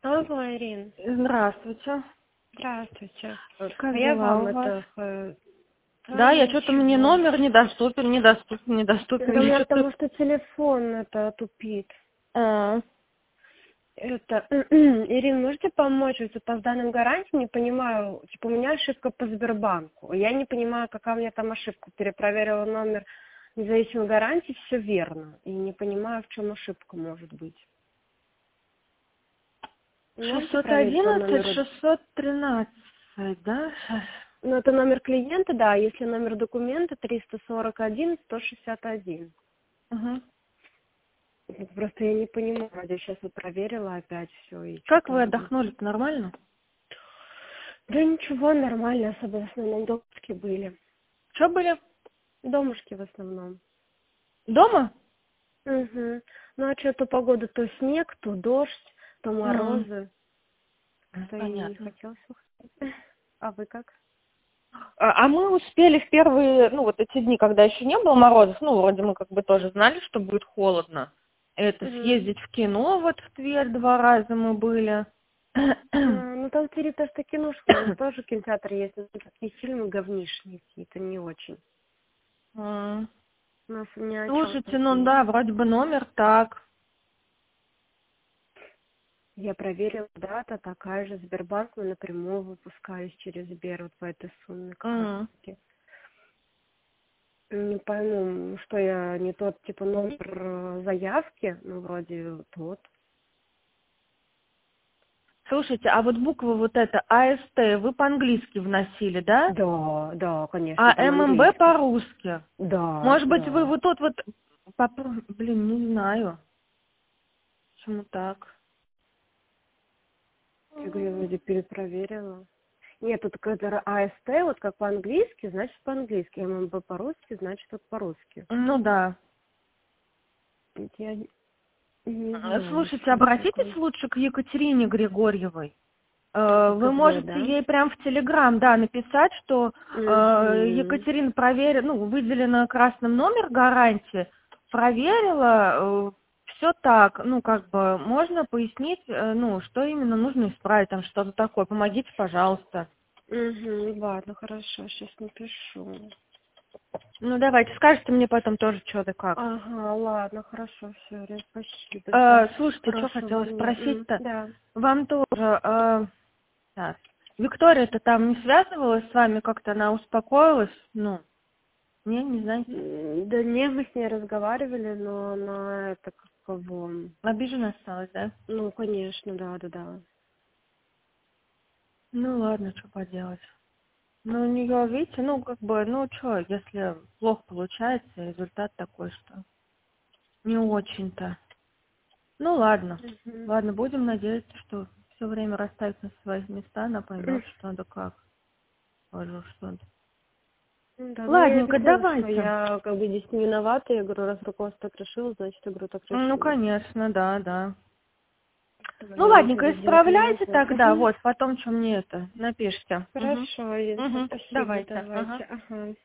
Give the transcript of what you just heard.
Алло, Ирин. Здравствуйте. Здравствуйте. Как Я дела вам у вас? Да, Да, я что-то мне ничего. номер недоступен. Это у Я меня что-то... потому что телефон это тупит. А, Это, Ирин, можете помочь? Вот по данным гарантии не понимаю, типа у меня ошибка по Сбербанку. Я не понимаю, какая у меня там ошибка. Перепроверила номер независимой гарантии, все верно. И не понимаю, в чем ошибка может быть. Можете проверить по 611, номеру? 613, да? Щас. Ну, это номер клиента, да. Если номер документа 341-161. Мгм. Просто я не понимаю. Я сейчас вот проверила опять все и Как вы что-то... отдохнули-то, нормально? Да ничего, нормально. Особо в основном домушки были. Что были? Домушки в основном. Дома? Угу. Ну, а что, то погода, то снег, то дождь, то морозы. Что и не Понятно. хотелось выходить. А вы как? А мы успели в первые, ну, вот эти дни, когда еще не было морозов, ну, вроде мы как бы тоже знали, что будет холодно. Это Угу. съездить в кино, вот в Тверь 2 раза мы были. Ну, там в Твери тоже киношка, у нас тоже кинотеатр есть, но такие фильмы говнишные какие-то, не очень. М. У нас ни о чем Слушайте, ну такие. да, вроде бы номер так. Я проверила, дата такая же, Сбербанк, мы напрямую выпускались через Сбер вот по этой сумме как раз М. таки. Не пойму, что я не тот, типа, номер заявки, ну, вроде тот. Слушайте, а вот буква вот эта АСТ вы по-английски вносили, да? Да, да, конечно, А там ММБ английский. по-русски. Да, Может быть, вы да. вот тот вот... Блин, не знаю. Почему так? Я говорю, вроде перепроверила. Нет, тут когда АСТ, вот как по-английски, значит по-английски. ММБ по-русски, значит вот по-русски. Ну да. Я не знаю, Слушайте, что обратитесь такое. лучше к Екатерине Григорьевой. Вы КГ, можете да? ей прям в Телеграм, да, написать, что Угу. Екатерина проверила, ну, выделена красным номер гарантии, проверила, все так, ну, как бы, можно пояснить, ну, что именно нужно исправить, там, что-то такое, помогите, пожалуйста. Угу, ладно, хорошо, сейчас напишу. Ну, давайте, скажете мне потом тоже, что да как. Ага, ладно, хорошо, все, Ирина, спасибо. Всё. Слушайте, что Хорошего хотела дня. спросить-то, Да. вам тоже, так, Виктория-то там не связывалась с вами, как-то она успокоилась, ну, не знаете? Да не, мы с ней разговаривали, но она это как кого? Обижена осталась, да? Ну, конечно, да, да, да. Ну ладно, что поделать. Ну у нее, видите, ну как бы, ну что, если плохо получается, результат такой, что не очень-то. Ну ладно, Угу. ладно, будем надеяться, что все время расставит на свои места, она поймет, что да как, тоже что-то. Да, ну я ей Ладненько, объяснила, что давайте. я как бы здесь не виновата. Я говорю, раз руководство так решило, значит, я говорю, так Ну, решило. конечно, да, да. Ну, Я ничего ладненько, здесь делать не исправляйте могу. тогда, вот, потом что мне это, напишите. Угу. Хорошо, Ирина, Угу. спасибо, Давайте, ага. давайте. Ага.